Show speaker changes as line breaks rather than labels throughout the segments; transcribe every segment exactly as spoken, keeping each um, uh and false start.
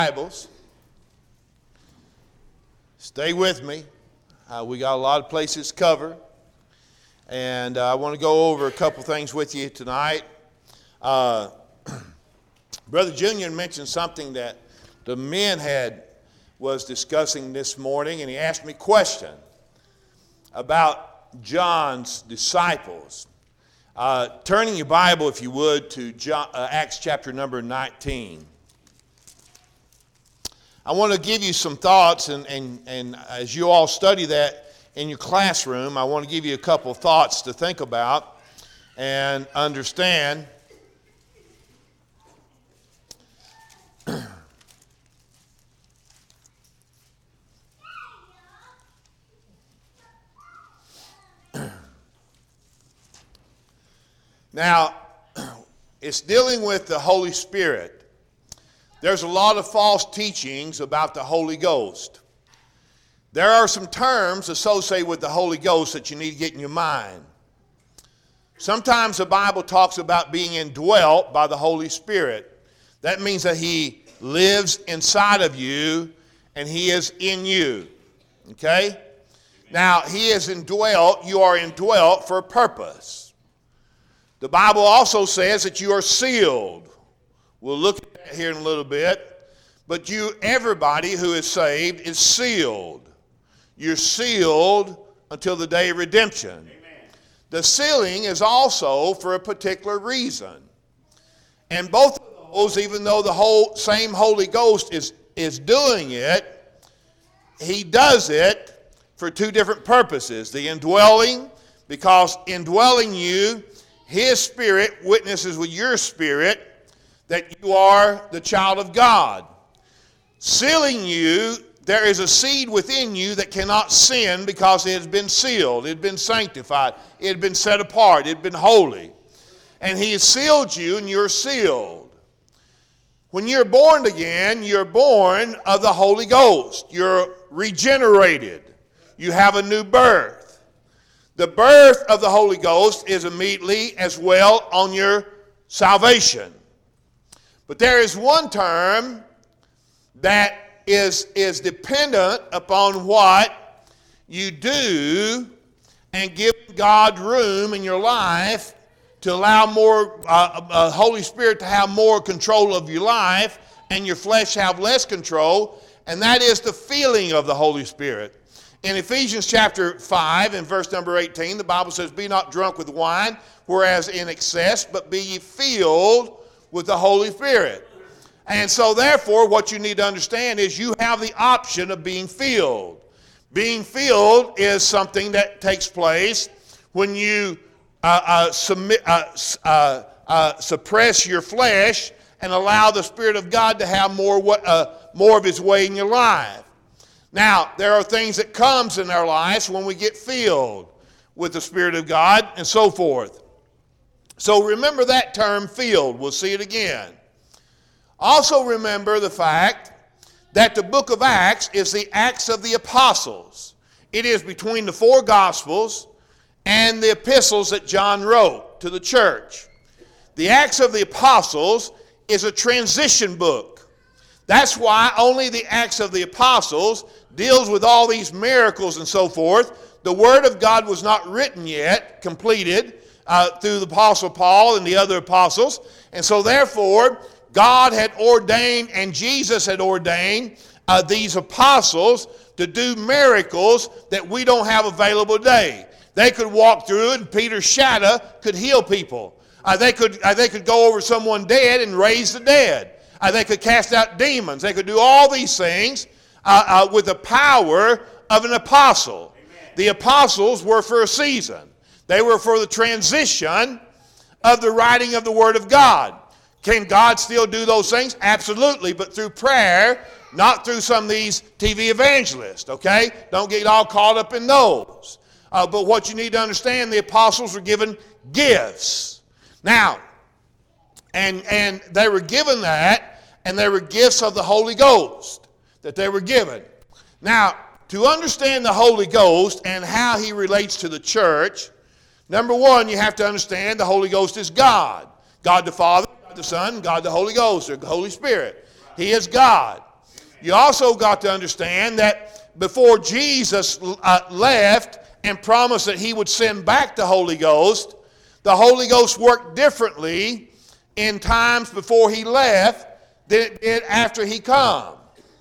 Bibles. Stay with me. Uh, we got a lot of places to cover. And uh, I want to go over a couple things with you tonight. Uh, Brother Junior mentioned something that the men had was discussing this morning, and he asked me a question about John's disciples. Uh, turning your Bible, if you would, to John, uh, Acts chapter number nineteen. I want to give you some thoughts, and, and, and as you all study that in your classroom, I want to give you a couple thoughts to think about and understand. Now, it's dealing with the Holy Spirit. There's a lot of false teachings about the Holy Ghost. There are some terms associated with the Holy Ghost that you need to get in your mind. Sometimes the Bible talks about being indwelt by the Holy Spirit. That means that He lives inside of you and He is in you. Okay? Now, He is indwelt. You are indwelt for a purpose. The Bible also says that you are sealed. We'll look at that here in a little bit. But you, everybody who is saved is sealed. You're sealed until the day of redemption. Amen. The sealing is also for a particular reason. And both of those, even though the whole same Holy Ghost is, is doing it, He does it for two different purposes. The indwelling, because indwelling you, His Spirit witnesses with your spirit that you are the child of God. Sealing you, there is a seed within you that cannot sin because it has been sealed, it has been sanctified, it has been set apart, it has been holy. And He has sealed you and you're sealed. When you're born again, you're born of the Holy Ghost. You're regenerated. You have a new birth. The birth of the Holy Ghost is immediately as well on your salvation. But there is one term that is, is dependent upon what you do and give God room in your life to allow more, uh, uh, Holy Spirit to have more control of your life and your flesh have less control, and that is the feeling of the Holy Spirit. In Ephesians chapter five and verse number eighteen, the Bible says, "Be not drunk with wine, whereas in excess, but be ye filled with the Holy Spirit." And so therefore, what you need to understand is you have the option of being filled. Being filled is something that takes place when you uh, uh, submit, uh, uh, uh, suppress your flesh and allow the Spirit of God to have more, uh, more of His way in your life. Now, there are things that comes in our lives when we get filled with the Spirit of God and so forth. So remember that term, filled. We'll see it again. Also remember the fact that the book of Acts is the Acts of the Apostles. It is between the four Gospels and the epistles that John wrote to the church. The Acts of the Apostles is a transition book. That's why only the Acts of the Apostles deals with all these miracles and so forth. The Word of God was not written yet, completed, Uh, through the Apostle Paul and the other apostles. And so therefore, God had ordained and Jesus had ordained uh, these apostles to do miracles that we don't have available today. They could walk through and Peter's shadow could heal people. Uh, they could uh, they could go over someone dead and raise the dead. Uh, they could cast out demons. They could do all these things uh, uh, with the power of an apostle. Amen. The apostles were for a season. They were for the transition of the writing of the Word of God. Can God still do those things? Absolutely, but through prayer, not through some of these T V evangelists, okay? Don't get all caught up in those. Uh, but what you need to understand, the apostles were given gifts. Now, and, and they were given that, and they were gifts of the Holy Ghost that they were given. Now, to understand the Holy Ghost and how He relates to the church, number one, you have to understand the Holy Ghost is God. God the Father, God the Son, God the Holy Ghost, or the Holy Spirit. He is God. You also got to understand that before Jesus uh, left and promised that he would send back the Holy Ghost, the Holy Ghost worked differently in times before he left than it did after he come.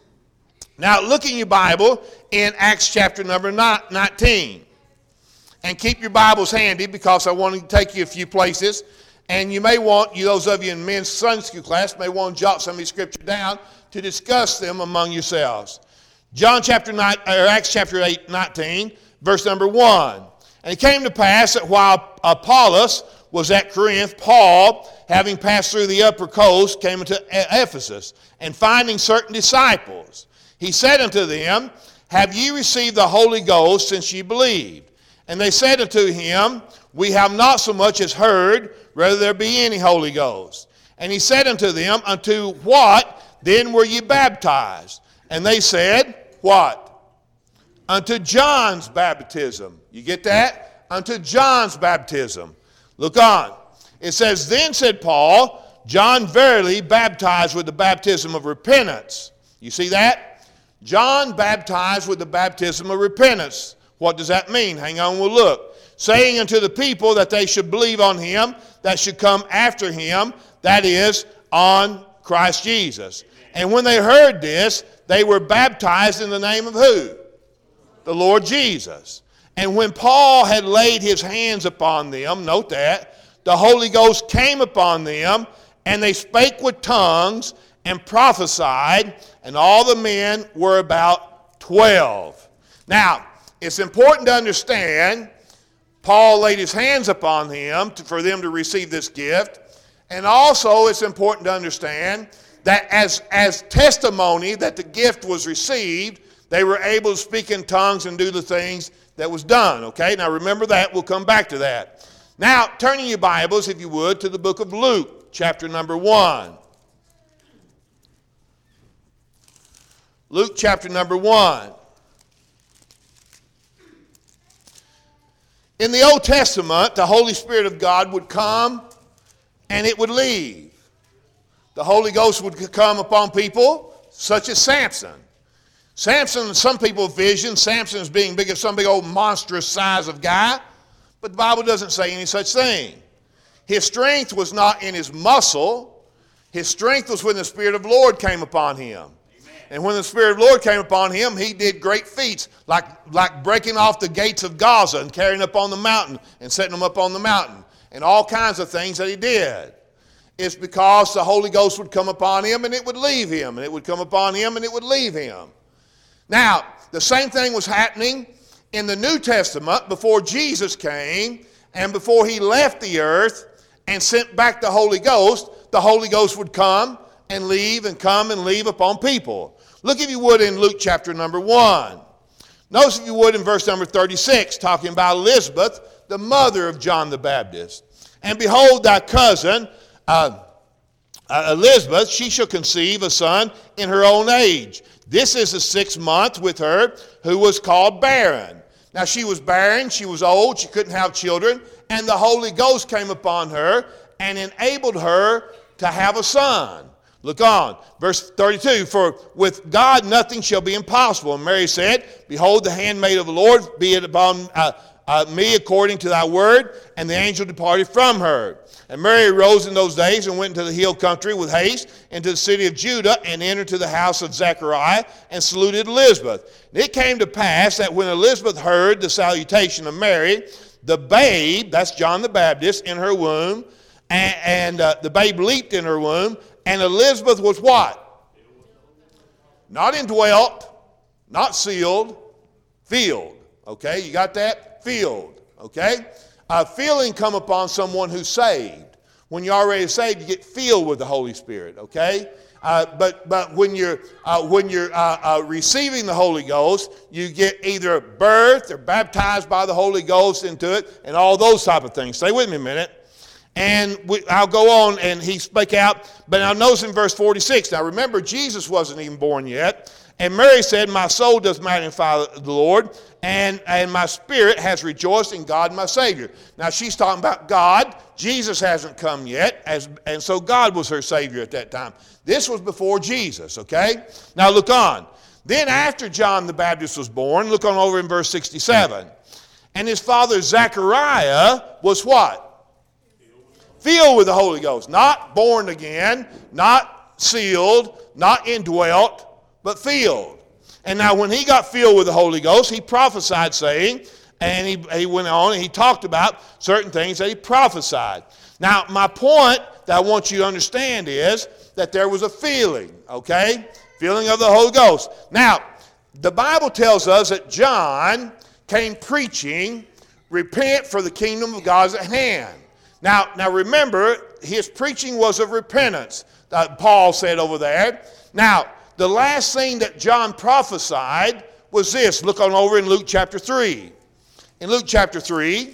Now look in your Bible in Acts chapter number nineteen. And keep your Bibles handy because I want to take you a few places. And you may want, you those of you in men's Sunday school class, may want to jot some of these scripture down to discuss them among yourselves. John chapter nine, or Acts chapter eight, nineteen, verse number one. And it came to pass that while Apollos was at Corinth, Paul, having passed through the upper coast, came into Ephesus, and finding certain disciples, he said unto them, Have ye received the Holy Ghost since ye believed? And they said unto him, We have not so much as heard, whether there be any Holy Ghost. And he said unto them, Unto what then were ye baptized? And they said, What? Unto John's baptism. You get that? Unto John's baptism. Look on. It says, Then said Paul, John verily baptized with the baptism of repentance. You see that? John baptized with the baptism of repentance. What does that mean? Hang on, we'll look. Saying unto the people that they should believe on him that should come after him, that is, on Christ Jesus. And when they heard this, they were baptized in the name of who? The Lord Jesus. And when Paul had laid his hands upon them, note that, the Holy Ghost came upon them, and they spake with tongues and prophesied, and all the men were about twelve. Now, it's important to understand, Paul laid his hands upon them to, for them to receive this gift, and also it's important to understand that as, as testimony that the gift was received, they were able to speak in tongues and do the things that was done. Okay, now remember that. We'll come back to that. Now, turning your Bibles, if you would, to the book of Luke, chapter number one. Luke chapter number one. In the Old Testament, the Holy Spirit of God would come and it would leave. The Holy Ghost would come upon people such as Samson. Samson, some people vision Samson as being big, some big old monstrous size of guy, but the Bible doesn't say any such thing. His strength was not in his muscle. His strength was when the Spirit of the Lord came upon him. And when the Spirit of the Lord came upon him, he did great feats, like, like breaking off the gates of Gaza and carrying up on the mountain and setting them up on the mountain, and all kinds of things that he did. It's because the Holy Ghost would come upon him and it would leave him, and it would come upon him and it would leave him. Now, the same thing was happening in the New Testament before Jesus came and before he left the earth and sent back the Holy Ghost. The Holy Ghost would come and leave and come and leave upon people. Look, if you would, in Luke chapter number one. Notice, if you would, in verse number thirty-six, talking about Elizabeth, the mother of John the Baptist. And behold, thy cousin, uh, uh, Elizabeth, she shall conceive a son in her own age. This is the sixth month with her, who was called barren. Now, she was barren, she was old, she couldn't have children, and the Holy Ghost came upon her and enabled her to have a son. Look on, verse thirty-two, For with God nothing shall be impossible. And Mary said, Behold, the handmaid of the Lord, be it upon uh, uh, me according to thy word. And the angel departed from her. And Mary arose in those days and went into the hill country with haste into the city of Judah, and entered to the house of Zechariah, and saluted Elizabeth. And it came to pass that when Elizabeth heard the salutation of Mary, the babe, that's John the Baptist, in her womb, and, and uh, the babe leaped in her womb, and Elizabeth was what? Not indwelt, not sealed, filled. Okay, you got that? Filled. Okay? A feeling come upon someone who's saved. When you're already saved, you get filled with the Holy Spirit. Okay? Uh, but but when you're uh, when you're uh, uh, receiving the Holy Ghost, you get either birthed or baptized by the Holy Ghost into it, and all those type of things. Stay with me a minute. And we, I'll go on, and he spake out. But now notice in verse forty-six. Now remember, Jesus wasn't even born yet. And Mary said, my soul does magnify the Lord, and, and my spirit has rejoiced in God my Savior. Now she's talking about God. Jesus hasn't come yet, as, and so God was her Savior at that time. This was before Jesus, okay? Now look on. Then after John the Baptist was born, look on over in verse sixty-seven. And his father Zechariah was what? Filled with the Holy Ghost. Not born again, not sealed, not indwelt, but filled. And now when he got filled with the Holy Ghost, he prophesied saying, and he, he went on and he talked about certain things that he prophesied. Now my point that I want you to understand is that there was a feeling, okay? Feeling of the Holy Ghost. Now, the Bible tells us that John came preaching, repent for the kingdom of God is at hand. Now, now remember, his preaching was of repentance, uh, Paul said over there. Now, the last thing that John prophesied was this. Look on over in Luke chapter three. In Luke chapter three,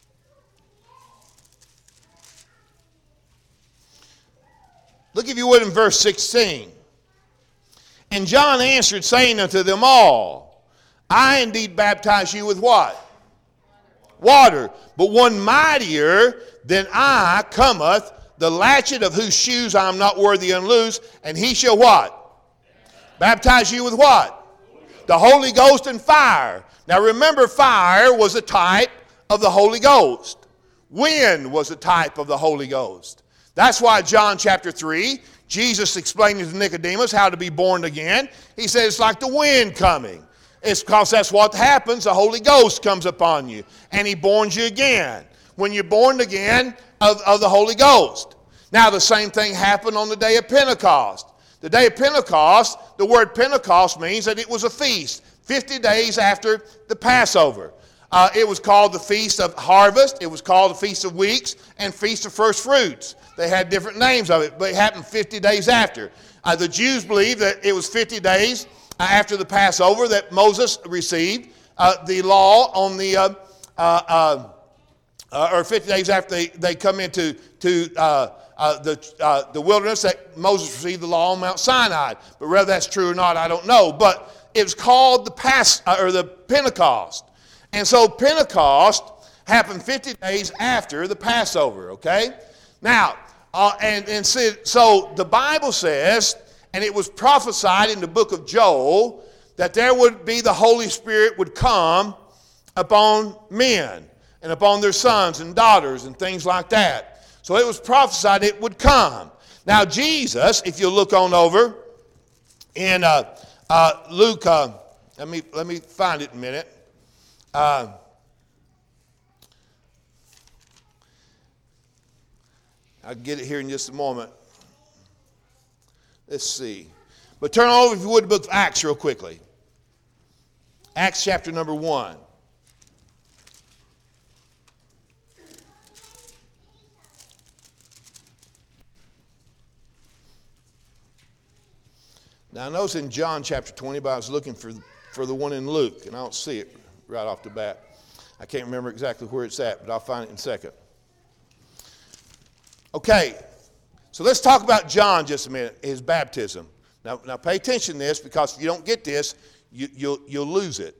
look if you would in verse sixteen. And John answered, saying unto them all, I indeed baptize you with what? Water. But one mightier than I cometh, the latchet of whose shoes I am not worthy to unloose, and he shall what? Baptize you with what? The Holy Ghost and fire. Now remember, fire was a type of the Holy Ghost. Wind was a type of the Holy Ghost. That's why John chapter three, Jesus explained to Nicodemus how to be born again. He said it's like the wind coming. It's because that's what happens. The Holy Ghost comes upon you, and he borns you again. When you're born again of, of the Holy Ghost. Now the same thing happened on the day of Pentecost. The day of Pentecost, the word Pentecost means that it was a feast, fifty days after the Passover. Uh, it was called the Feast of Harvest, it was called the Feast of Weeks, and Feast of First Fruits. They had different names of it, but it happened fifty days after. Uh, the Jews believed that it was fifty days after the Passover that Moses received uh, the law on the, uh, uh, uh, uh, or fifty days after they, they come into to, uh, Uh, the, uh, the wilderness that Moses received the law on Mount Sinai. But whether that's true or not, I don't know. But it was called the Pas uh, or the Pentecost. And so Pentecost happened fifty days after the Passover, okay? Now, uh, and, and so, so the Bible says, and it was prophesied in the book of Joel, that there would be the Holy Spirit would come upon men and upon their sons and daughters and things like that. So it was prophesied it would come. Now Jesus, if you look on over in uh, uh, Luke, uh, let me let me find it in a minute. Uh, I'll get it here in just a moment. Let's see. But turn over, if you would, the book of Acts real quickly. Acts chapter number one. Now, I notice in John chapter twenty, but I was looking for, for the one in Luke, and I don't see it right off the bat. I can't remember exactly where it's at, but I'll find it in a second. Okay, so let's talk about John just a minute, his baptism. Now, now pay attention to this, because if you don't get this, you, you'll, you'll lose it.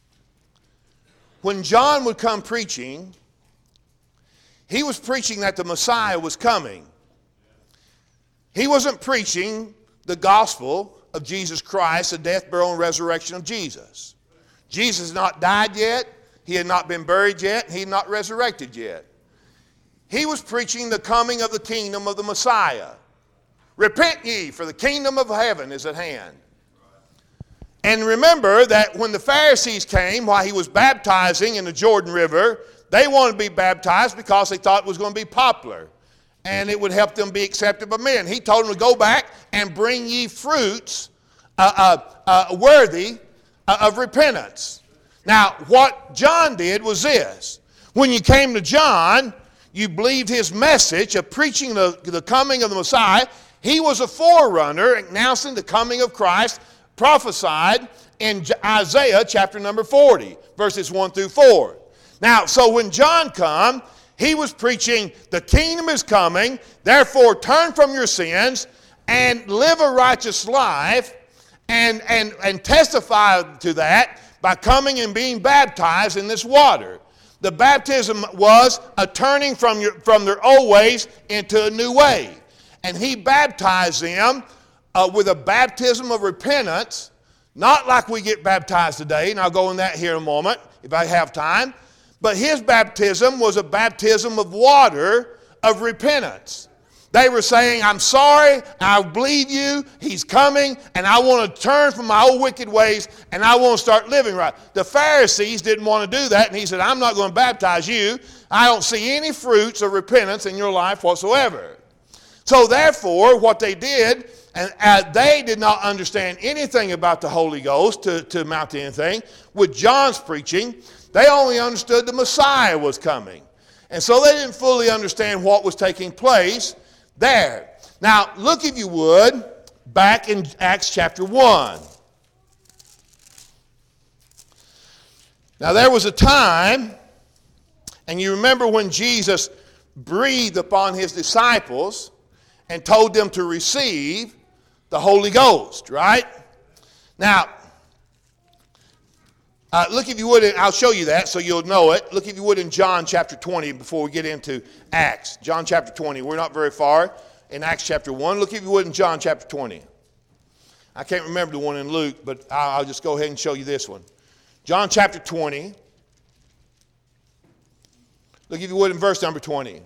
When John would come preaching, he was preaching that the Messiah was coming. He wasn't preaching the gospel of Jesus Christ, the death, burial, and resurrection of Jesus. Jesus had not died yet. He had not been buried yet. He had not resurrected yet. He was preaching the coming of the kingdom of the Messiah. Repent ye, for the kingdom of heaven is at hand. And remember that when the Pharisees came while he was baptizing in the Jordan River, they wanted to be baptized because they thought it was going to be popular, and it would help them be accepted by men. He told them to go back and bring ye fruits uh, uh, uh, worthy uh, of repentance. Now, what John did was this. When you came to John, you believed his message of preaching the, the coming of the Messiah. He was a forerunner announcing the coming of Christ, prophesied in Isaiah chapter number forty, verses one through four. Now, so when John come, He was preaching, the kingdom is coming, therefore turn from your sins and live a righteous life and, and, and testify to that by coming and being baptized in this water. The baptism was a turning from, your, from their old ways into a new way. And he baptized them uh, with a baptism of repentance, not like we get baptized today, and I'll go in that here in a moment if I have time. But his baptism was a baptism of water of repentance. They were saying, I'm sorry, I believe you, he's coming, and I want to turn from my old wicked ways, and I want to start living right. The Pharisees didn't want to do that, and he said, I'm not going to baptize you. I don't see any fruits of repentance in your life whatsoever. So therefore, what they did, and uh, they did not understand anything about the Holy Ghost to, to amount to anything. With John's preaching, they only understood the Messiah was coming. And so they didn't fully understand what was taking place there. Now, look, if you would, back in Acts chapter one. Now, there was a time, and you remember when Jesus breathed upon his disciples and told them to receive the Holy Ghost, right? Now, uh, look, if you would, I'll show you that so you'll know it. Look, if you would, in John chapter twenty before we get into Acts. John chapter twenty. We're not very far in Acts chapter one. Look, if you would, in John chapter twenty. I can't remember the one in Luke, but I'll just go ahead and show you this one. John chapter twenty. Look, if you would, in verse number twenty.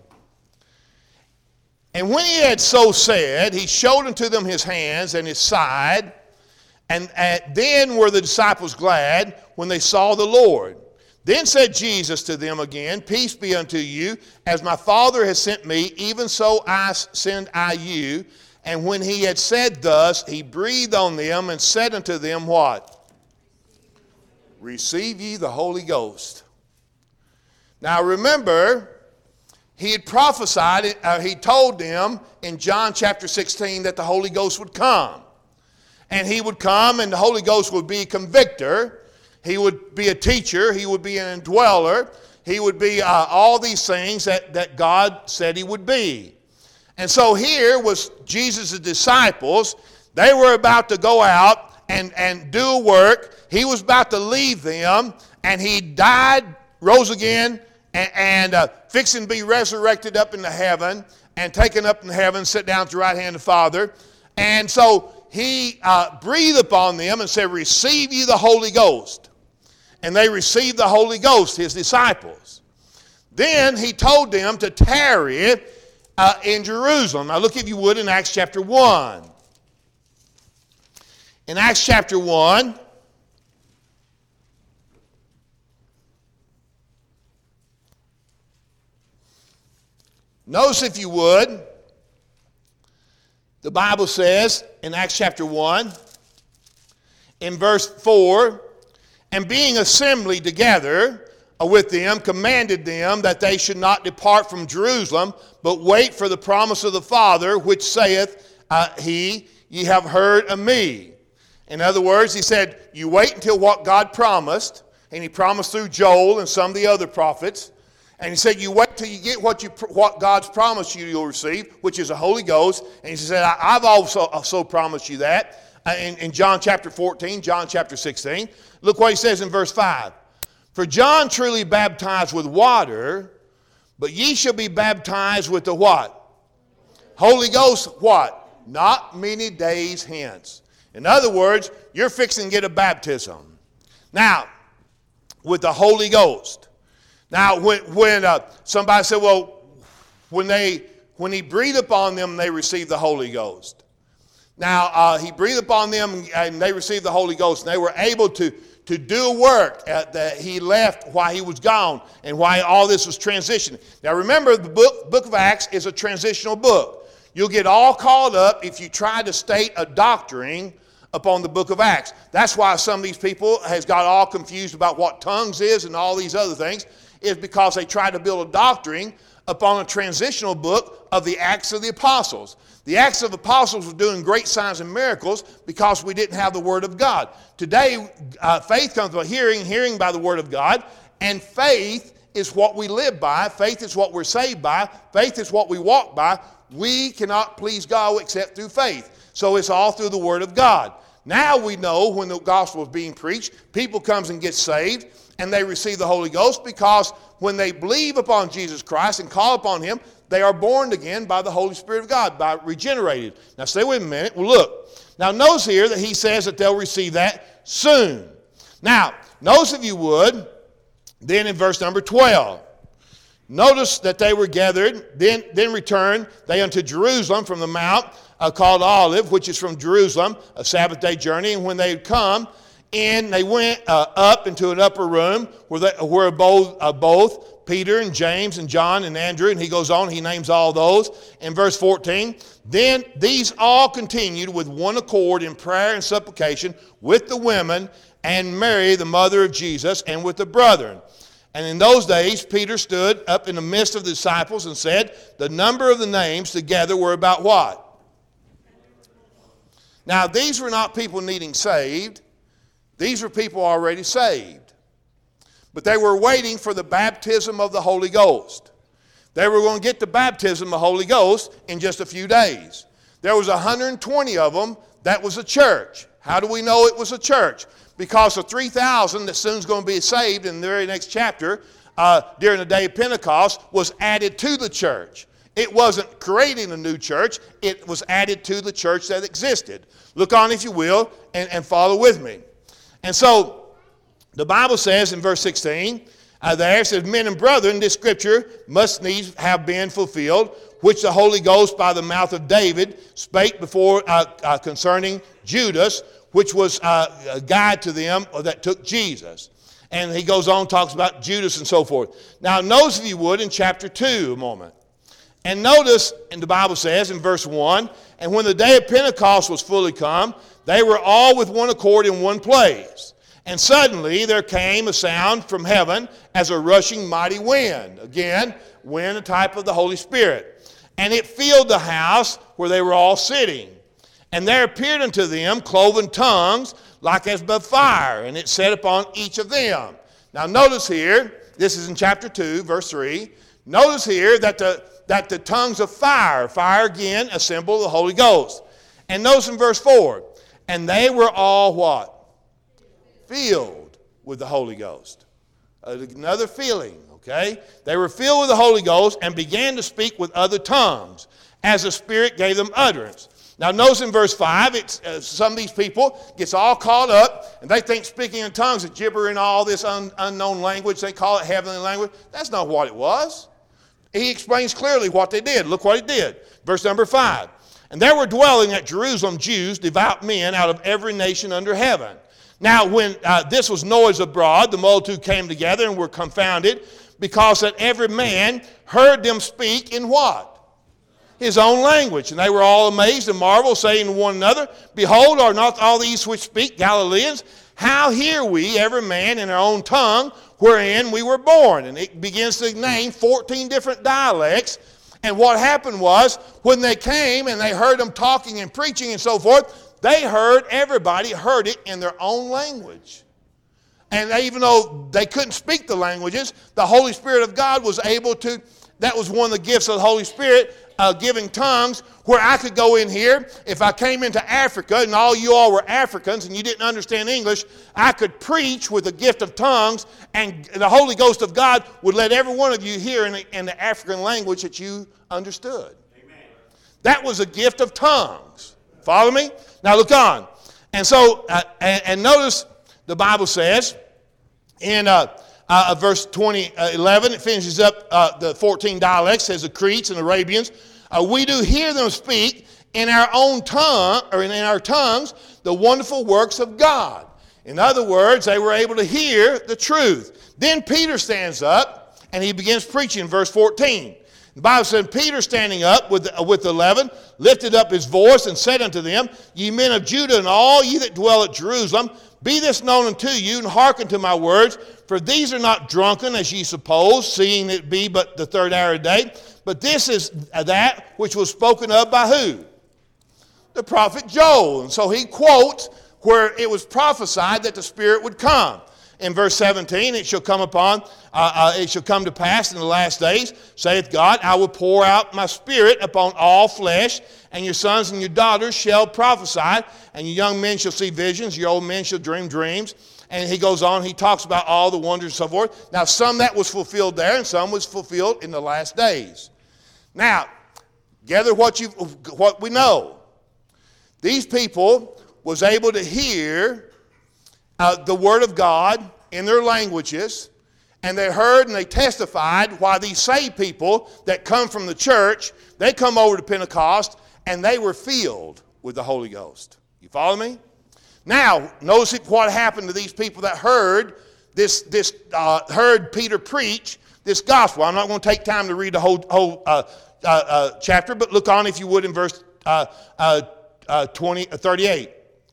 And when he had so said, he showed unto them his hands and his side. And at, then were the disciples glad when they saw the Lord. Then said Jesus to them again, Peace be unto you. As my Father has sent me, even so I send I you. And when he had said thus, he breathed on them and said unto them, what? Receive ye the Holy Ghost. Now remember, he had prophesied, uh, he told them in John chapter sixteen that the Holy Ghost would come. And he would come and the Holy Ghost would be a convictor. He would be a teacher. He would be an indweller. He would be uh, all these things that, that God said he would be. And so here was Jesus' disciples. They were about to go out and, and do a work. He was about to leave them, and he died, rose again, and, and uh, fixing to be resurrected up into heaven and taken up in heaven, sit down at the right hand of the Father. And so he uh, breathed upon them and said, Receive ye the Holy Ghost. And they received the Holy Ghost, his disciples. Then he told them to tarry uh, in Jerusalem. Now look, if you would, in Acts chapter one. In Acts chapter one, notice, if you would, the Bible says in Acts chapter one, in verse four, and being assembled together with them, commanded them that they should not depart from Jerusalem, but wait for the promise of the Father, which saith uh, he, Ye have heard of me. In other words, he said, you wait until what God promised, and he promised through Joel and some of the other prophets. And he said, you wait till you get what you what God's promised you you'll receive, which is the Holy Ghost. And he said, I've also, also promised you that. Uh, in, in John chapter fourteen, John chapter sixteen. Look what he says in verse five. For John truly baptized with water, but ye shall be baptized with the what? Holy Ghost, what? Not many days hence. In other words, you're fixing to get a baptism. Now, with the Holy Ghost. Now, when, when uh, somebody said, well, when they when he breathed upon them, they received the Holy Ghost. Now, uh, he breathed upon them and they received the Holy Ghost. And they were able to, to do a work at that he left while he was gone and why all this was transitioning. Now, remember, the book, book of Acts is a transitional book. You'll get all caught up if you try to state a doctrine upon the book of Acts. That's why some of these people has got all confused about what tongues is and all these other things, is because they try to build a doctrine upon a transitional book of the Acts of the Apostles. The Acts of the Apostles were doing great signs and miracles because we didn't have the Word of God. Today, uh, faith comes by hearing, hearing by the Word of God, and faith is what we live by. Faith is what we're saved by. Faith is what we walk by. We cannot please God except through faith. So it's all through the Word of God. Now we know when the gospel is being preached, people comes and get saved and they receive the Holy Ghost because when they believe upon Jesus Christ and call upon Him, they are born again by the Holy Spirit of God, by regenerated. Now stay with me a minute. Well, look. Now notice here that he says that they'll receive that soon. Now, notice if you would, then in verse number twelve. Notice that they were gathered, then, then returned they unto Jerusalem from the mount uh, called Olive, which is from Jerusalem, a Sabbath day journey. And when they had come in, they went uh, up into an upper room where, they, where both, uh, both Peter and James and John and Andrew, and he goes on, he names all those. In verse fourteen, then these all continued with one accord in prayer and supplication with the women and Mary, the mother of Jesus, and with the brethren. And in those days, Peter stood up in the midst of the disciples and said, the number of the names together were about what? Now, these were not people needing saved. These were people already saved. But they were waiting for the baptism of the Holy Ghost. They were going to get the baptism of the Holy Ghost in just a few days. There was one hundred twenty of them. That was a church. How do we know it was a church? Because the three thousand that soon is going to be saved in the very next chapter uh, during the day of Pentecost was added to the church. It wasn't creating a new church. It was added to the church that existed. Look on, if you will, and, and follow with me. And so the Bible says in verse sixteen, uh, there it says, men and brethren, this scripture must needs have been fulfilled, which the Holy Ghost by the mouth of David spake before uh, uh, concerning Judas, which was uh, a guide to them that took Jesus. And he goes on, talks about Judas and so forth. Now, notice if you would in chapter two a moment. And notice, and the Bible says in verse one, and when the day of Pentecost was fully come, they were all with one accord in one place. And suddenly there came a sound from heaven as a rushing mighty wind. Again, wind, a type of the Holy Spirit. And it filled the house where they were all sitting. And there appeared unto them cloven tongues like as of fire, and it set upon each of them. Now notice here, this is in chapter two, verse three. Notice here that the, that the tongues of fire, fire again, a symbol of the Holy Ghost. And notice in verse four, and they were all what? Filled with the Holy Ghost. Another feeling, okay? They were filled with the Holy Ghost and began to speak with other tongues as the Spirit gave them utterance. Now notice in verse five, it's, uh, some of these people gets all caught up and they think speaking in tongues is gibbering all this un, unknown language. They call it heavenly language. That's not what it was. He explains clearly what they did. Look what he did. Verse number five. And there were dwelling at Jerusalem Jews, devout men out of every nation under heaven. Now when uh, this was noised abroad, the multitude came together and were confounded, because that every man heard them speak in what? His own language. And they were all amazed and marveled, saying to one another, behold, are not all these which speak Galileans? How hear we every man in our own tongue wherein we were born? And it begins to name fourteen different dialects. And what happened was, when they came and they heard them talking and preaching and so forth, they heard, everybody heard it in their own language. And they, even though they couldn't speak the languages, the Holy Spirit of God was able to, that was one of the gifts of the Holy Spirit, uh, giving tongues, where I could go in here. If I came into Africa and all you all were Africans and you didn't understand English, I could preach with the gift of tongues, and the Holy Ghost of God would let every one of you hear in the, in the African language that you understood. Amen. That was a gift of tongues. Follow me? Now look on. And so, uh, and, and notice the Bible says in uh, uh, verse twenty, uh, eleven, it finishes up uh, the fourteen dialects, says the Cretes and Arabians. Uh, we do hear them speak in our own tongue, or in, in our tongues, the wonderful works of God. In other words, they were able to hear the truth. Then Peter stands up and he begins preaching in verse fourteen. The Bible said, Peter standing up with the, with the eleven, lifted up his voice and said unto them, ye men of Judah and all ye that dwell at Jerusalem, be this known unto you, and hearken to my words, for these are not drunken, as ye suppose, seeing it be but the third hour of the day, but this is that which was spoken of by who? The prophet Joel. And so he quotes where it was prophesied that the Spirit would come. In verse seventeen, it shall come upon, uh, uh, it shall come to pass in the last days, saith God, I will pour out my spirit upon all flesh, and your sons and your daughters shall prophesy, and your young men shall see visions, your old men shall dream dreams. And he goes on, he talks about all the wonders and so forth. Now, some that was fulfilled there, and some was fulfilled in the last days. Now, gather what you what we know. These people was able to hear uh, the word of God in their languages, and they heard and they testified why these saved people that come from the church, they come over to Pentecost, and they were filled with the Holy Ghost. You follow me? Now, notice what happened to these people that heard this, this uh, heard Peter preach this gospel. I'm not going to take time to read the whole, whole uh, uh, uh, chapter, but look on, if you would, in verse uh, uh, uh, twenty, uh, thirty-eight.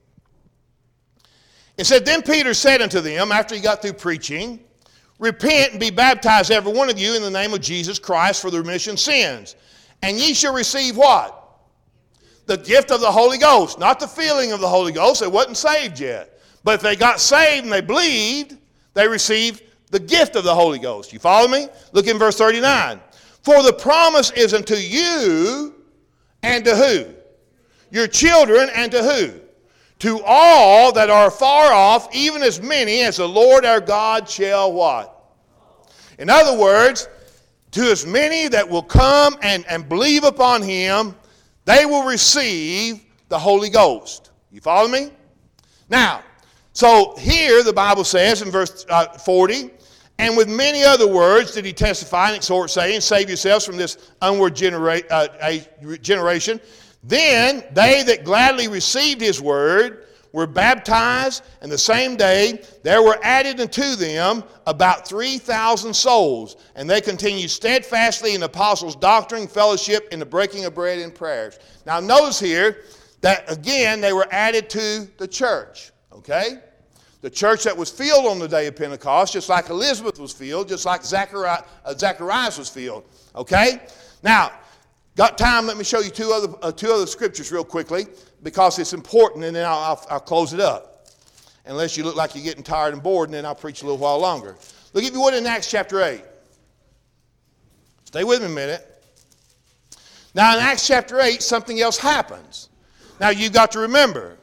It said, Then Peter said unto them, after he got through preaching, Repent and be baptized, every one of you, in the name of Jesus Christ for the remission of sins. And ye shall receive what? The gift of the Holy Ghost. Not the feeling of the Holy Ghost. They wasn't saved yet. But if they got saved and they believed, they received the gift of the Holy Ghost. You follow me? Look in verse thirty-nine. For the promise is unto you and to who? Your children and to who? To all that are far off, even as many as the Lord our God shall what? In other words, to as many that will come and, and believe upon him, they will receive the Holy Ghost. You follow me? Now, so here the Bible says in verse uh, forty, and with many other words did he testify and exhort, saying, Save yourselves from this unward genera- uh, generation. Then they that gladly received his word were baptized, and the same day there were added unto them about three thousand souls. And they continued steadfastly in the apostles' doctrine, fellowship, in the breaking of bread and prayers. Now notice here that again they were added to the church, okay? The church that was filled on the day of Pentecost, just like Elizabeth was filled, just like Zachariah, uh, Zacharias was filled, okay? Now, got time, let me show you two other, uh, two other scriptures real quickly, because it's important, and then I'll, I'll, I'll close it up. Unless you look like you're getting tired and bored, and then I'll preach a little while longer. Look, if you would, in Acts chapter eight. Stay with me a minute. Now, in Acts chapter eight, something else happens. Now, you've got to remember,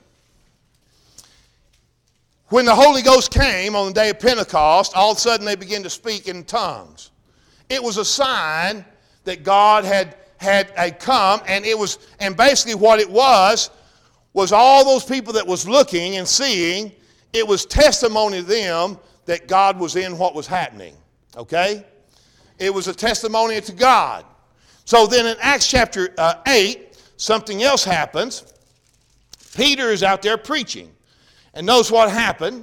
when the Holy Ghost came on the day of Pentecost, all of a sudden they began to speak in tongues. It was a sign that God had, had, had come, and it was, and basically what it was, was all those people that was looking and seeing, it was testimony to them that God was in what was happening. Okay? It was a testimony to God. So then in Acts chapter uh, eight, something else happens. Peter is out there preaching. And notice what happened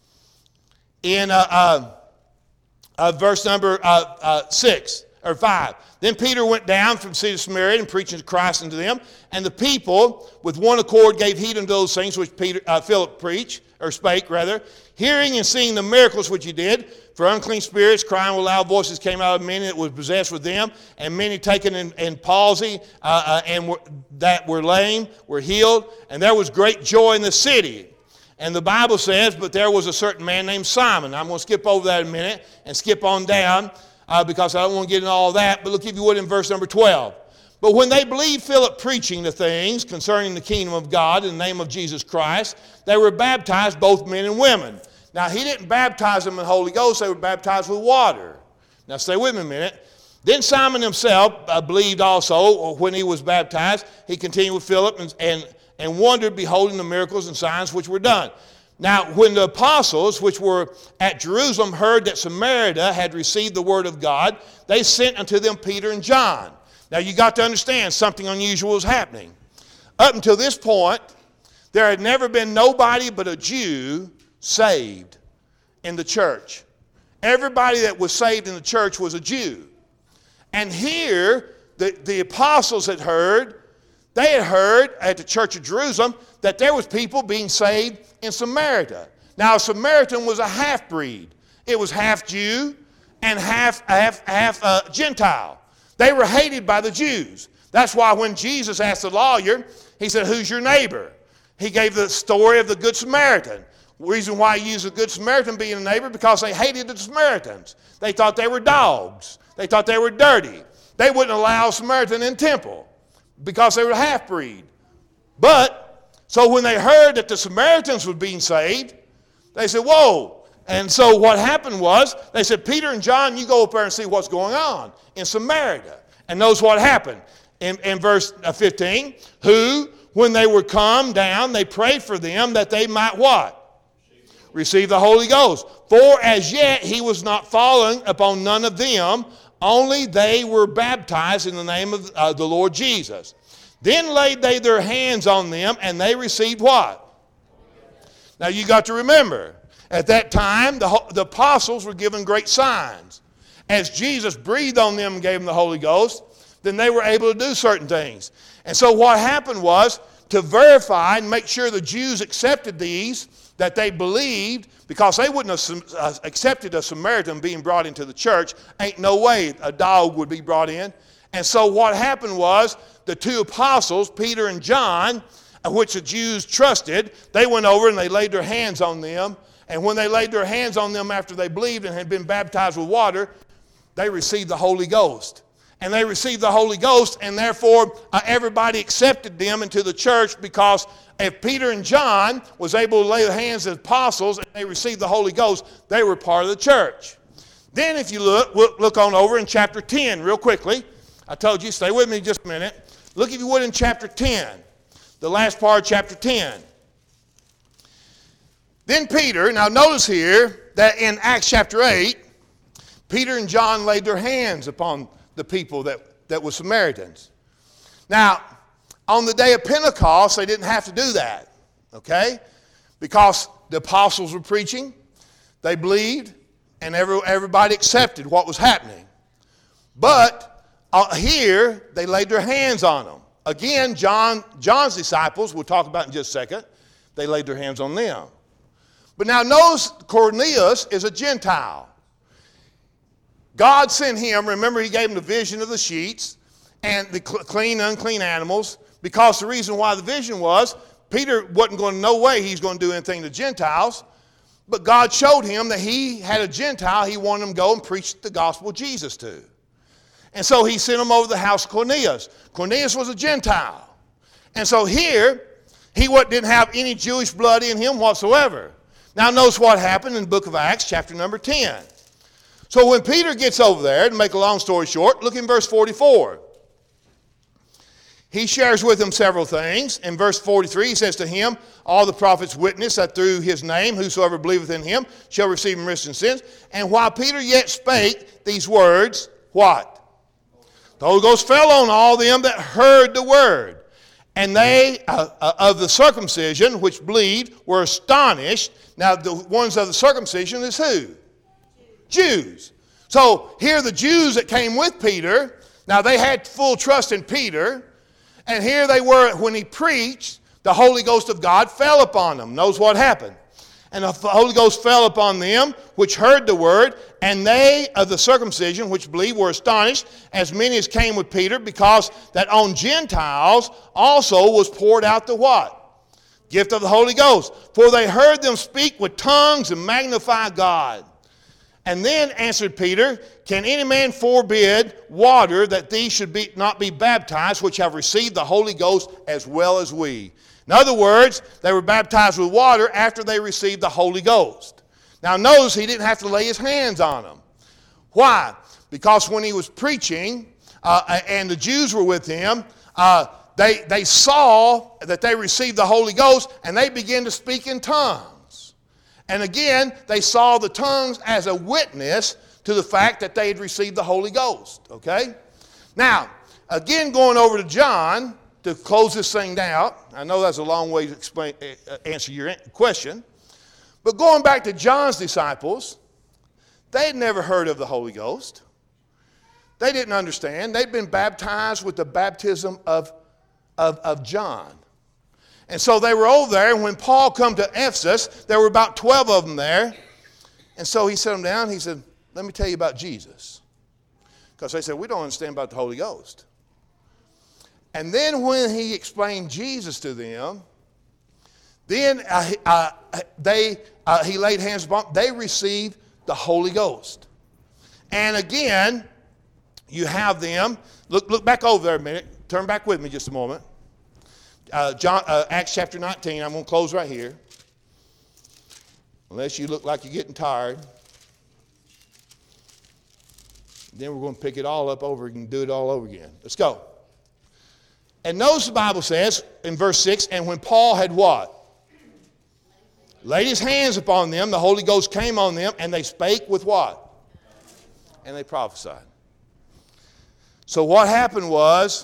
in uh, uh, uh, verse number uh, uh, six or five. Then Peter went down from the city of Samaria and preaching Christ unto them. And the people with one accord gave heed unto those things which Peter, uh, Philip preached, or spake rather, hearing and seeing the miracles which he did. For unclean spirits, crying with loud voices, came out of many that was possessed with them, and many taken in, in palsy uh, uh, and were, that were lame were healed. And there was great joy in the city. And the Bible says, but there was a certain man named Simon. I'm going to skip over that in a minute and skip on down uh, because I don't want to get into all that. But look, if you would, in verse number twelve. But when they believed Philip preaching the things concerning the kingdom of God in the name of Jesus Christ, they were baptized, both men and women. Now, he didn't baptize them in the Holy Ghost. They were baptized with water. Now, stay with me a minute. Then Simon himself uh, believed also when he was baptized. He continued with Philip and, and and wondered, beholding the miracles and signs which were done. Now, when the apostles, which were at Jerusalem, heard that Samaria had received the word of God, they sent unto them Peter and John. Now, you got to understand something unusual was happening. Up until this point, there had never been nobody but a Jew saved in the church. Everybody that was saved in the church was a Jew. And here, the, the apostles had heard, they had heard at the church of Jerusalem that there was people being saved in Samaria. Now, a Samaritan was a half-breed. It was half Jew and half, half, half uh, Gentile. They were hated by the Jews. That's why when Jesus asked the lawyer, he said, who's your neighbor? he gave the story of the Good Samaritan. The reason why he used the Good Samaritan being a neighbor, because they hated the Samaritans. They thought they were dogs. They thought they were dirty. They wouldn't allow a Samaritan in temple because they were a half-breed. But, so when they heard that the Samaritans were being saved, they said, whoa. And so what happened was, they said, Peter and John, you go up there and see what's going on in Samaria. And notice what happened in, in verse fifteen. Who, when they were come down, they prayed for them that they might what? Receive the Holy Ghost. For as yet he was not fallen upon none of them, only they were baptized in the name of uh, the Lord Jesus. Then laid they their hands on them, and they received what? Now you got to remember, at that time the, the apostles were given great signs. As Jesus breathed on them and gave them the Holy Ghost, then they were able to do certain things. And so what happened was, to verify and make sure the Jews accepted these, that they believed, because they wouldn't have accepted a Samaritan being brought into the church. Ain't no way a dog would be brought in. And so what happened was, the two apostles, Peter and John, which the Jews trusted, they went over and they laid their hands on them. And when they laid their hands on them after they believed and had been baptized with water, they received the Holy Ghost. And they received the Holy Ghost, and therefore uh, everybody accepted them into the church, because if Peter and John was able to lay their hands as apostles and they received the Holy Ghost, they were part of the church. Then if you look, look on over in chapter ten real quickly. I told you, stay with me just a minute. Look, if you would, in chapter ten, the last part of chapter ten. Then Peter, now notice here that in Acts chapter eight, Peter and John laid their hands upon the people that, that were Samaritans. Now, on the day of Pentecost, they didn't have to do that, okay? Because the apostles were preaching, they believed, and every, everybody accepted what was happening. But uh, here, they laid their hands on them. Again, John, John's disciples, we'll talk about in just a second, they laid their hands on them. But now notice Cornelius is a Gentile. God sent him, remember he gave him the vision of the sheets and the clean, unclean animals, because the reason why the vision was, Peter wasn't going to, no way he's going to do anything to Gentiles, but God showed him that he had a Gentile he wanted him to go and preach the gospel of Jesus to. And so he sent him over to the house of Cornelius. Cornelius was a Gentile. And so here, he didn't have any Jewish blood in him whatsoever. Now notice what happened in the book of Acts, chapter number ten. So when Peter gets over there, to make a long story short, look in verse forty-four. He shares with him several things. In verse forty-three, he says to him, all the prophets witness that through his name, whosoever believeth in him shall receive remission of sins. And while Peter yet spake these words, what? The Holy Ghost fell on all them that heard the word. And they uh, uh, of the circumcision, which believed, were astonished. Now the ones of the circumcision is who? Jews. So here the Jews that came with Peter, now they had full trust in Peter, and here they were when he preached, the Holy Ghost of God fell upon them. Notice what happened. And the Holy Ghost fell upon them which heard the word, and they of the circumcision which believed were astonished, as many as came with Peter, because that on Gentiles also was poured out the what? Gift of the Holy Ghost. For they heard them speak with tongues and magnify God. And then answered Peter, can any man forbid water that these should be, not be baptized, which have received the Holy Ghost as well as we? In other words, they were baptized with water after they received the Holy Ghost. Now notice he didn't have to lay his hands on them. Why? Because when he was preaching, uh, and the Jews were with him, uh, they, they saw that they received the Holy Ghost, and they began to speak in tongues. And again, they saw the tongues as a witness to the fact that they had received the Holy Ghost. Okay? Now, again, going over to John to close this thing down. I know that's a long way to explain, uh, answer your question. But going back to John's disciples, they had never heard of the Holy Ghost. They didn't understand. They'd been baptized with the baptism of, of, of John. And so they were over there, and when Paul come to Ephesus, there were about twelve of them there. And so he set them down. He said, let me tell you about Jesus. Because they said, we don't understand about the Holy Ghost. And then when he explained Jesus to them, Then uh, uh, they, uh, he laid hands upon them. They received the Holy Ghost. And again, you have them. Look, look back over there a minute. Turn back with me just a moment. Uh, John, uh, Acts chapter nineteen. I'm going to close right here. Unless you look like you're getting tired. Then we're going to pick it all up over and do it all over again. Let's go. And notice the Bible says in verse six, and when Paul had what? Laid his hands upon them, the Holy Ghost came on them, and they spake with what? And they prophesied. So what happened was,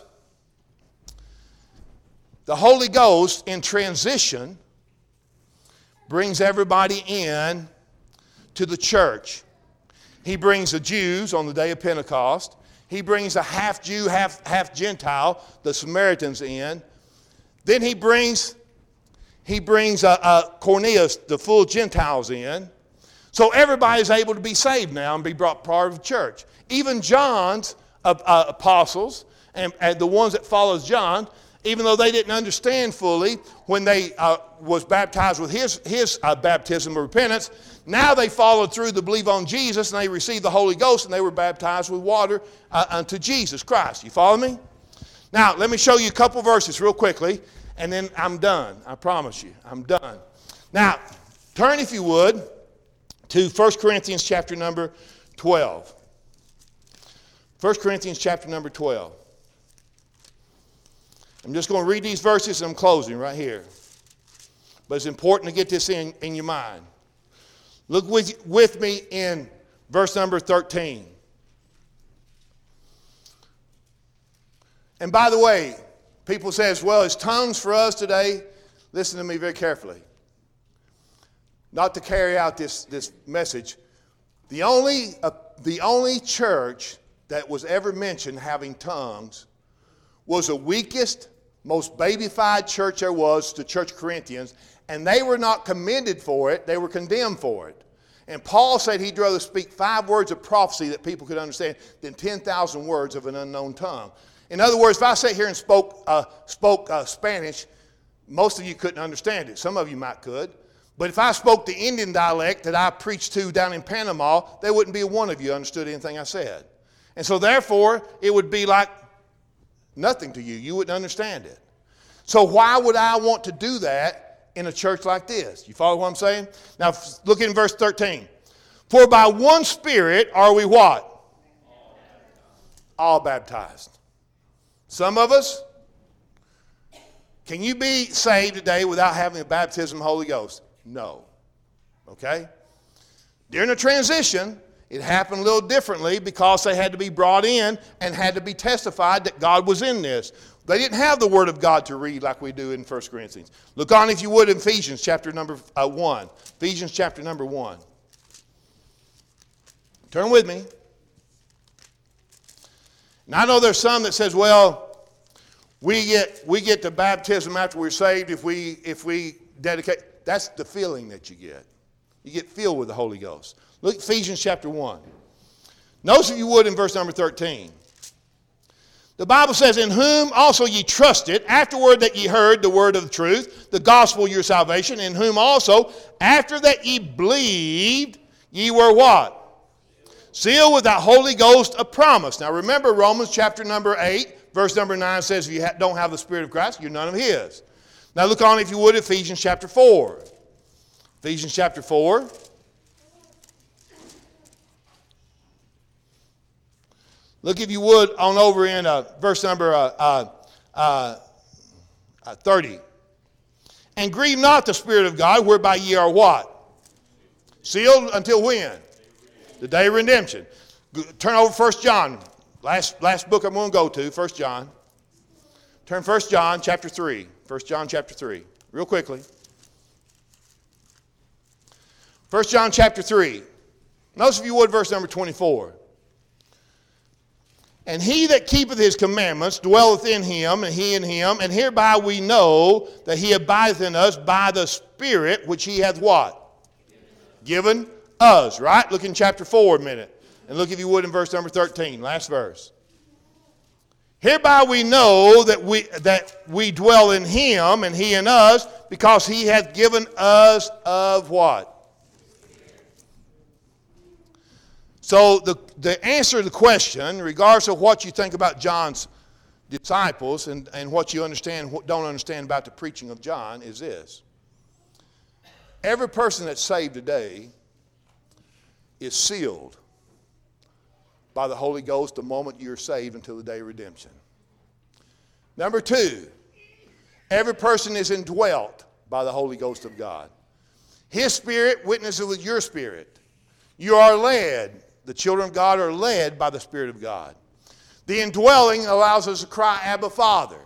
the Holy Ghost in transition brings everybody in to the church. He brings the Jews on the day of Pentecost. He brings a half Jew, half, half Gentile, the Samaritans in. Then he brings, he brings uh, uh, Cornelius, the full Gentiles in. So everybody's able to be saved now and be brought part of the church. Even John's uh, uh, apostles and, and the ones that followed John, even though they didn't understand fully when they uh, was baptized with his, his uh, baptism of repentance, now they followed through to believe on Jesus, and they received the Holy Ghost, and they were baptized with water uh, unto Jesus Christ. You follow me? Now, let me show you a couple verses real quickly, and then I'm done. I promise you, I'm done. Now, turn, if you would, to First Corinthians chapter number twelve. First Corinthians chapter number twelve. I'm just going to read these verses, and I'm closing right here. But it's important to get this in, in your mind. Look with, with me in verse number thirteen. And by the way, people say, well, is tongues for us today? Listen to me very carefully. Not to carry out this, this message. The only, uh, the only church that was ever mentioned having tongues was the weakest, most babyfied church there was, the Church of Corinthians, and they were not commended for it, they were condemned for it. And Paul said he'd rather speak five words of prophecy that people could understand than ten thousand words of an unknown tongue. In other words, if I sat here and spoke, uh, spoke uh, Spanish, most of you couldn't understand it. Some of you might could. But if I spoke the Indian dialect that I preached to down in Panama, there wouldn't be one of you understood anything I said. And so therefore, it would be like nothing to you. You wouldn't understand it. So why would I want to do that in a church like this? You follow what I'm saying? Now look in verse thirteen. For by one Spirit are we what? All baptized. Some of us, can you be saved today without having the baptism of the Holy Ghost? No. Okay? During the transition, it happened a little differently because they had to be brought in and had to be testified that God was in this. They didn't have the Word of God to read like we do in First Corinthians. Look on, if you would, in Ephesians chapter number uh, one. Ephesians chapter number one. Turn with me. Now, I know there's some that says, well, we get we get the baptism after we're saved if we if we dedicate. That's the feeling that you get. You get filled with the Holy Ghost. Look at Ephesians chapter one. Notice, if you would, in verse number thirteen. The Bible says, in whom also ye trusted, afterward that ye heard the word of the truth, the gospel of your salvation, in whom also, after that ye believed, ye were what? Sealed with that Holy Ghost of promise. Now remember, Romans chapter number eight, verse number nine says, if you don't have the Spirit of Christ, you're none of His. Now look on, if you would, Ephesians chapter four. Ephesians chapter four. Look, if you would, on over in uh, verse number uh, uh, uh, uh, thirty. And grieve not the Spirit of God, whereby ye are what? Sealed until when? The day of redemption. Turn over First John. Last, last book I'm going to go to, First John. Turn First John chapter three. First John chapter three. Real quickly. First John chapter three. Notice, if you would, verse number twenty-four. And he that keepeth his commandments dwelleth in him, and he in him, and hereby we know that he abideth in us by the Spirit which he hath what? Given us, right? Look in chapter four a minute. And look, if you would, in verse number thirteen, last verse. Hereby we know that we, that we dwell in him and he in us, because he hath given us of what? So the, the answer to the question, regardless of what you think about John's disciples and, and what you understand, what don't understand about the preaching of John, is this. Every person that's saved today is sealed by the Holy Ghost the moment you're saved until the day of redemption. Number two, every person is indwelt by the Holy Ghost of God. His Spirit witnesses with your spirit. You are led. The children of God are led by the Spirit of God. The indwelling allows us to cry, Abba, Father.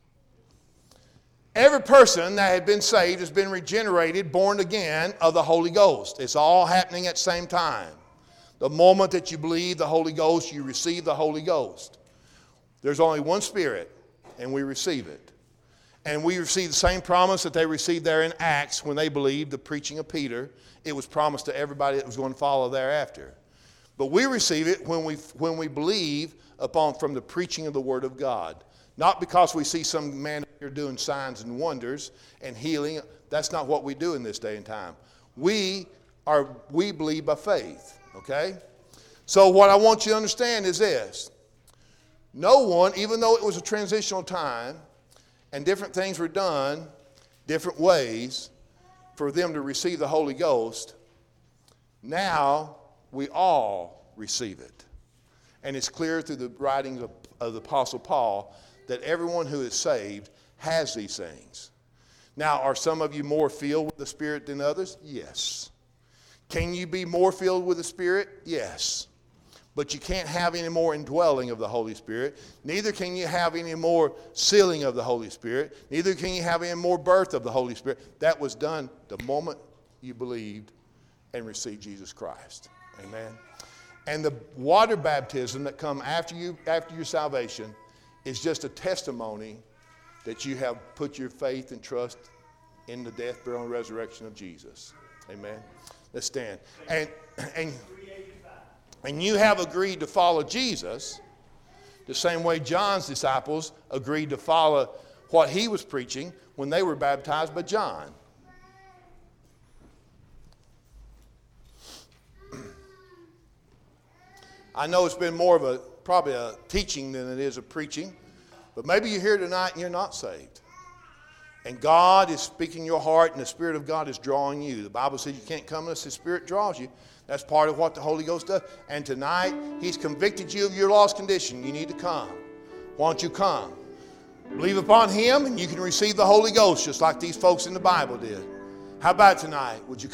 Every person that had been saved has been regenerated, born again of the Holy Ghost. It's all happening at the same time. The moment that you believe the Holy Ghost, you receive the Holy Ghost. There's only one Spirit, and we receive it. And we receive the same promise that they received there in Acts when they believed the preaching of Peter. It was promised to everybody that was going to follow thereafter. But we receive it when we, when we believe upon from the preaching of the Word of God. Not because we see some man here doing signs and wonders and healing. That's not what we do in this day and time. We are we believe by faith. Okay? So what I want you to understand is this. No one, even though it was a transitional time and different things were done different ways for them to receive the Holy Ghost, now we all receive it. And it's clear through the writings of, of the Apostle Paul that everyone who is saved has these things. Now, are some of you more filled with the Spirit than others? Yes. Can you be more filled with the Spirit? Yes. But you can't have any more indwelling of the Holy Spirit. Neither can you have any more sealing of the Holy Spirit. Neither can you have any more birth of the Holy Spirit. That was done the moment you believed and received Jesus Christ. Amen. And the water baptism that come after you, after your salvation, is just a testimony that you have put your faith and trust in the death, burial, and resurrection of Jesus. Amen. Let's stand. And, and, and you have agreed to follow Jesus the same way John's disciples agreed to follow what he was preaching when they were baptized by John. I know it's been more of a, probably a teaching than it is a preaching, but maybe you're here tonight and you're not saved. And God is speaking your heart and the Spirit of God is drawing you. The Bible says you can't come unless the Spirit draws you. That's part of what the Holy Ghost does. And tonight, He's convicted you of your lost condition. You need to come. Why don't you come? Believe upon Him and you can receive the Holy Ghost just like these folks in the Bible did. How about tonight? Would you come?